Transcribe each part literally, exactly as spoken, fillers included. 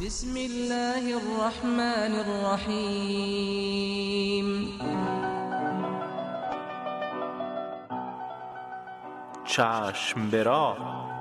بسم الله الرحمن الرحیم. چشم به راه.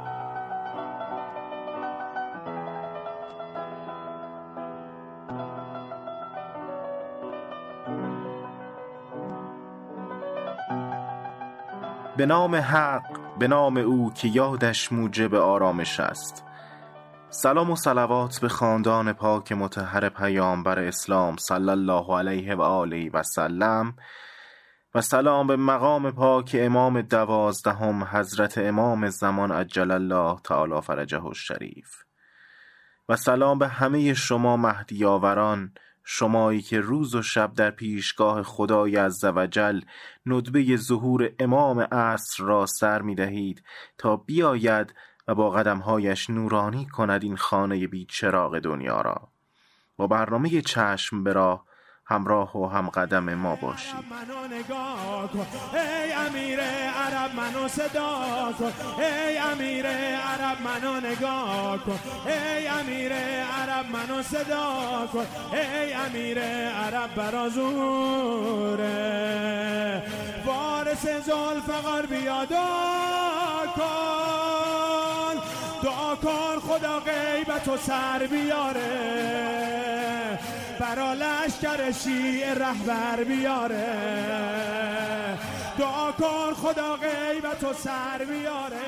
به نام حق، به نام او که یادش موجب آرامش است. سلام و صلوات به خاندان پاک مطهر پیامبر اسلام صلی الله علیه و آله و سلم، و سلام به مقام پاک امام دوازدهم حضرت امام زمان عجل الله تعالی فرجه الشریف، و سلام به همه شما مهدیاوران، شمایی که روز و شب در پیشگاه خدای عزوجل ندبه ظهور امام عصر را سر می دهید تا بیاید و با قدمهایش نورانی کند این خانه بی چراغ دنیا را. با برنامه چشم به راه همراه و هم قدم ما باشید. منو نگاه کن ای امیر عرب، منو صدا کن ای امیر عرب، منو نگاه کن ای امیر عرب، منو صدا کن ای امیر عرب، برازوره وارث ذوالفقار بیا دعا کن، دعا کن خدا غیبتو سر بیاره، برا لشکر شیعه رهبر بیاره، دعا کن خدا غیبتو سر بیاره،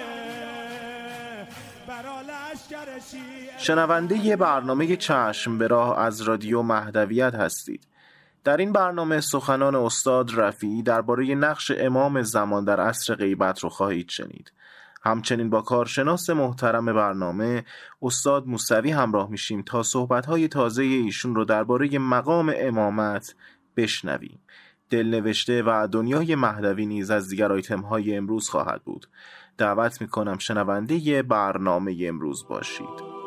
برا لشکر شیعه. شنونده برنامه چشم به راه از رادیو مهدویت هستید. در این برنامه سخنان استاد رفیعی درباره نقش امام زمان در عصر غیبت رو خواهید شنید. همچنین با کارشناس محترم برنامه استاد موسوی همراه میشیم تا صحبت‌های تازه ایشون رو درباره مقام امامت بشنویم. دلنوشته و دنیای مهدوی نیز از دیگر آیتم‌های امروز خواهد بود. دعوت میکنم شنونده برنامه امروز باشید.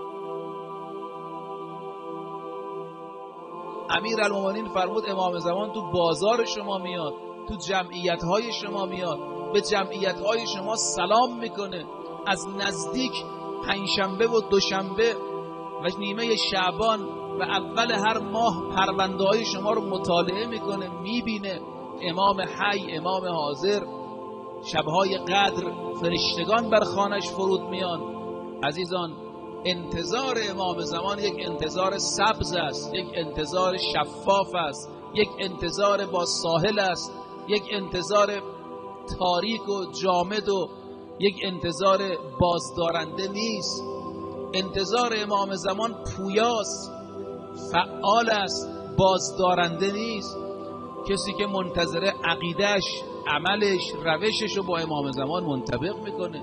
امیرالمومنین فرمود امام زمان تو بازار شما میاد، تو جمعیت‌های شما میاد، به جمعیت‌های شما سلام میکنه، از نزدیک پنجشنبه و دوشنبه و نیمه شعبان و اول هر ماه پرونده‌های شما رو مطالعه میکنه، میبینه. امام حی، امام حاضر، شب‌های قدر فرشتگان بر خانش فرود میان. عزیزان، انتظار امام زمان یک انتظار سبز است، یک انتظار شفاف است، یک انتظار با ساحل است، یک انتظار تاریک و جامد و یک انتظار بازدارنده نیست. انتظار امام زمان پویاست، فعال است، بازدارنده نیست. کسی که منتظر عقیدش، عملش، روشش رو با امام زمان منطبق میکنه.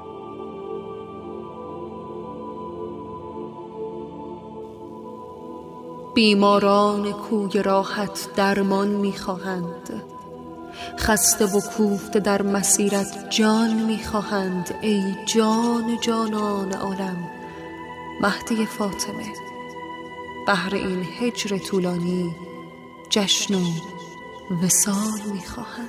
بیماران کوی راحت درمان میخواهند، خسته و کوفته در مسیرت جان میخواهند. ای جان جانان عالم مهدی فاطمه، بهر این هجر طولانی جشن و وصال میخواهند.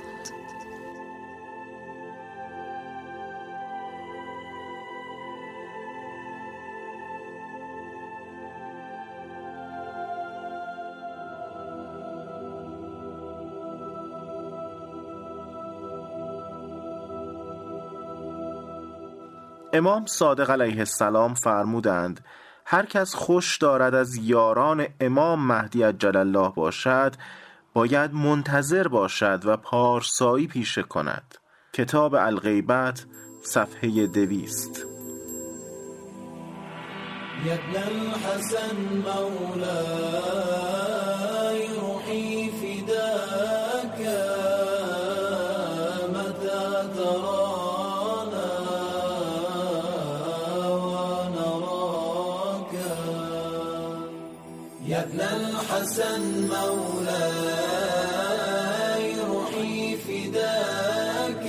امام صادق علیه السلام فرمودند هر کس خوش دارد از یاران امام مهدی عجل الله باشد، باید منتظر باشد و پارسایی پیشه کند. کتاب الغیبت صفحه دویست. ابن الحسن مولاي روحي فداك متى ترانا ونراك يا ابن الحسن مولاي روحي فداك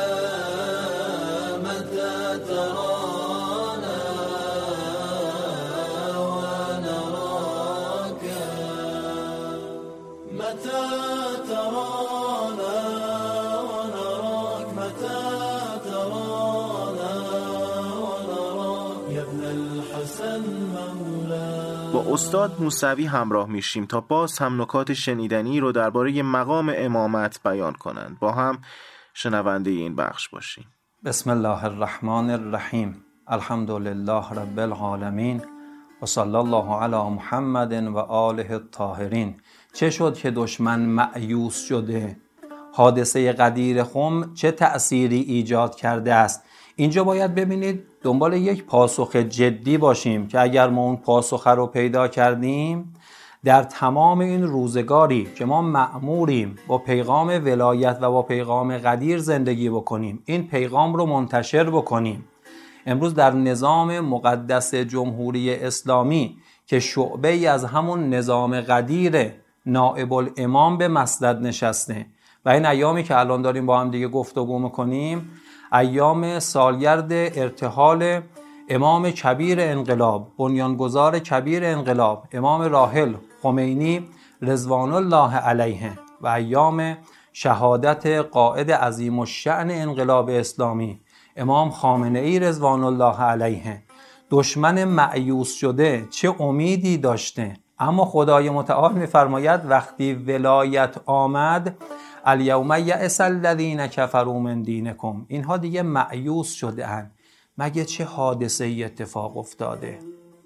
متى ترانا ونراك متى ترانا ونراك متى ترانا ونراك يا ابن الحسن مولاي. با استاد موسوی همراه میشیم تا باز هم نکات شنیدنی رو درباره مقام امامت بیان کنند. با هم شنونده این بخش باشیم. بسم الله الرحمن الرحیم. الحمد لله رب العالمین و صلی الله علی محمد و آله الطاهرین. چه شد که دشمن مأیوس شده؟ حادثه غدیر خم چه تأثیری ایجاد کرده است؟ اینجا باید ببینید دنبال یک پاسخ جدی باشیم که اگر ما اون پاسخ رو پیدا کردیم، در تمام این روزگاری که ما مأموریم با پیغام ولایت و با پیغام غدیر زندگی بکنیم، این پیغام رو منتشر بکنیم. امروز در نظام مقدس جمهوری اسلامی که شعبه ای از همون نظام غدیر، نائب الامام به مسند نشسته و این ایامی که الان داریم با هم دیگه گفتگو میکنیم ایام سالگرد ارتحال امام کبیر انقلاب، بنیانگذار کبیر انقلاب، امام راحل خمینی رضوان الله علیه و ایام شهادت قائد عظیم الشأن انقلاب اسلامی امام خامنه ای رضوان الله علیه. دشمن مأیوس شده چه امیدی داشته، اما خدای متعال میفرماید وقتی ولایت آمد الیوم یئس الذین کفروا من دینکم، اینها دیگه مأیوس شده اند. مگه چه حادثه ای اتفاق افتاده؟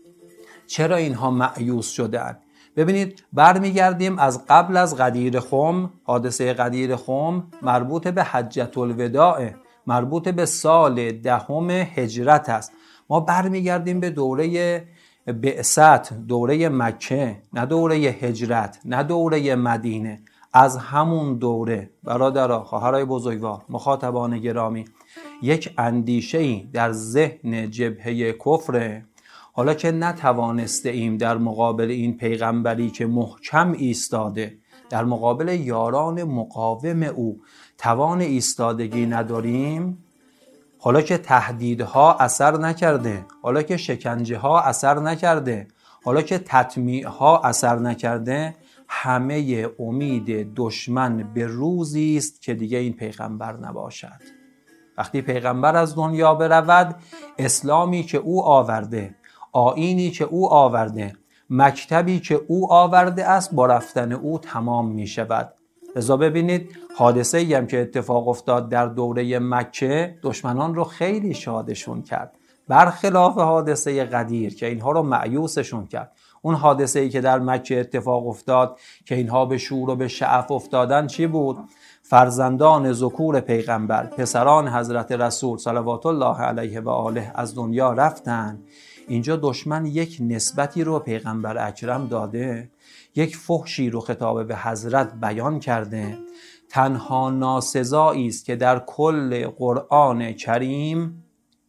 چرا اینها مأیوس شده اند؟ ببینید برمیگردیم از قبل از غدیر خم. حادثه غدیر خم مربوط به حجة الوداع، مربوط به سال دهم هجرت است. ما برمیگردیم به دوره بعثت، دوره مکه، نه دوره هجرت، نه دوره مدینه. از همون دوره برادرها، خواهرای بزرگوار، مخاطبان گرامی، یک اندیشه‌ای در ذهن جبهه کفر. حالا که نتوانسته ایم در مقابل این پیغمبری که محکم ایستاده، در مقابل یاران مقاوم او توان ایستادگی نداریم، حالا که تهدیدها اثر نکرده، حالا که شکنجه ها اثر نکرده، حالا که تطمیع ها اثر نکرده، همه امید دشمن به روزی است که دیگه این پیغمبر نباشد. وقتی پیغمبر از دنیا برود، اسلامی که او آورده، آیینی که او آورده، مکتبی که او آورده است با رفتن او تمام می شود. لذا ببینید حادثه ای هم که اتفاق افتاد در دوره مکه دشمنان رو خیلی شادشون کرد، برخلاف حادثه غدیر که اینها رو مأیوسشون کرد. اون حادثه ای که در مکه اتفاق افتاد که اینها به شور و به شعف افتادن چی بود؟ فرزندان ذکور پیغمبر، پسران حضرت رسول صلوات الله علیه و آله از دنیا رفتن. اینجا دشمن یک نسبتی رو پیغمبر اکرم داده، یک فحشی رو خطاب به حضرت بیان کرده. تنها ناسزایی است که در کل قرآن کریم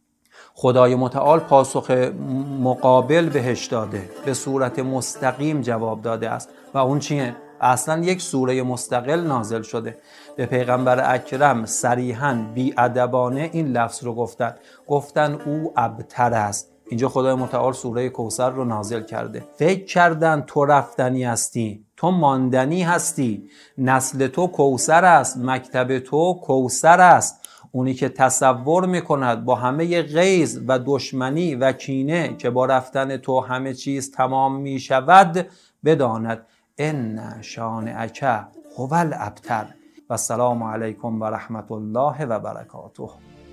خدای متعال پاسخ مقابل بهش داده، به صورت مستقیم جواب داده است. و اون چیه؟ اصلا یک سوره مستقل نازل شده. به پیغمبر اکرم صریحاً بی‌ادبانه این لفظ رو گفتن، گفتن او ابتر است. اینجا خدای متعال سوره کوثر رو نازل کرده. فکر کردن تو رفتنی هستی، تو ماندنی هستی، نسل تو کوثر است، مکتب تو کوثر است. اونی که تصور میکند با همه غیظ و دشمنی و کینه که با رفتن تو همه چیز تمام میشود، بداند ان شانئک هو الابتر. و السلام علیکم و رحمت الله و برکاته.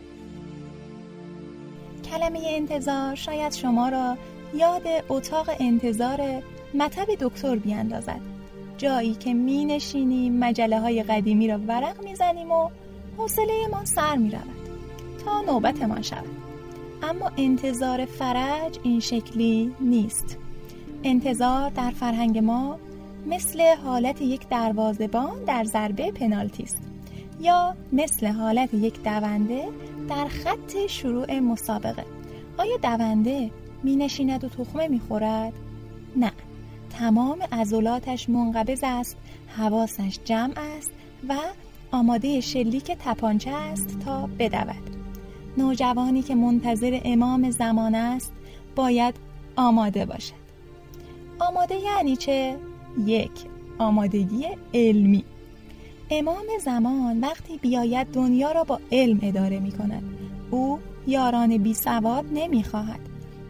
کلمه انتظار شاید شما را یاد اتاق انتظار مطب دکتر بیاندازد، جایی که می نشینیم مجله های قدیمی را ورق می زنیم و حوصله ما سر می رود تا نوبت ما شود. اما انتظار فرج این شکلی نیست. انتظار در فرهنگ ما مثل حالت یک دروازه‌بان در ضربه پنالتی است، یا مثل حالت یک دونده در خط شروع مسابقه. آیا دونده می نشیند و تخمه می خورد؟ نه، تمام عضلاتش منقبض است، حواسش جمع است و آماده شلیک تپانچه است تا بدود. نوجوانی که منتظر امام زمان است باید آماده باشد. آماده یعنی چه؟ یک، آمادگی علمی. امام زمان وقتی بیاید دنیا را با علم اداره می کند. او یاران بی سواد نمی خواهد.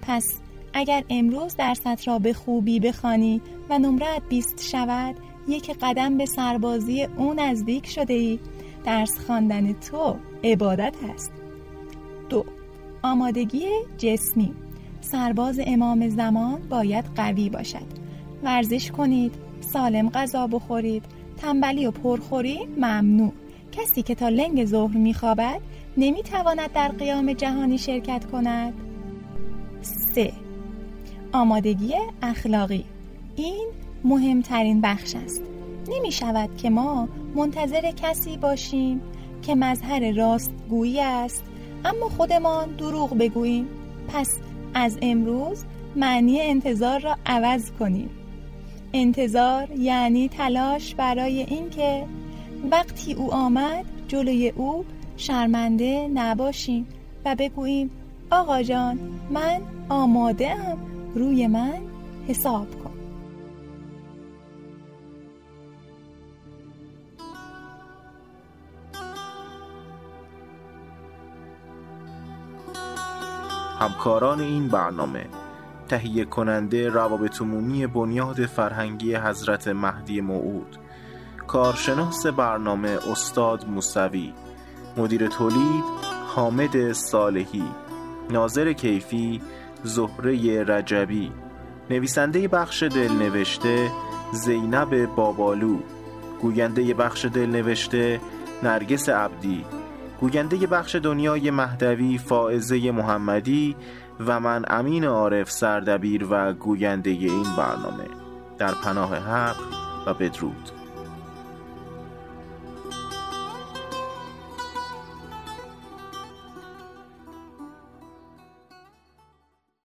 پس اگر امروز درست را به خوبی بخوانی و نمرت بیست شود، یک قدم به سربازی او نزدیک شده ای. درس خواندن تو عبادت است. دو، آمادگی جسمی. سرباز امام زمان باید قوی باشد. ورزش کنید، سالم غذا بخورید. تنبلی و پرخوری ممنوع. کسی که تا لنگ ظهر میخوابد نمیتواند در قیام جهانی شرکت کند. سه، آمادگی اخلاقی. این مهمترین بخش است. نمی شود که ما منتظر کسی باشیم که مظهر راستگویی است اما خودمان دروغ بگوییم. پس از امروز معنی انتظار را عوض کنیم. انتظار یعنی تلاش برای اینکه وقتی او آمد جلوی او شرمنده نباشیم و بگوییم آقا جان من آماده ام، روی من حساب کن. همکاران این برنامه: تهیه کننده روابط عمومی بنیاد فرهنگی حضرت مهدی موعود، کارشناس برنامه استاد موسوی، مدیر تولید حامد صالحی، ناظر کیفی زهره رجبی، نویسنده بخش دلنوشته زینب بابالو، گوینده بخش دلنوشته نرگس عبدی، گوینده بخش دنیای مهدوی فائزه محمدی و من امین عارف سردبیر و گوینده این برنامه. در پناه حق و بدرود.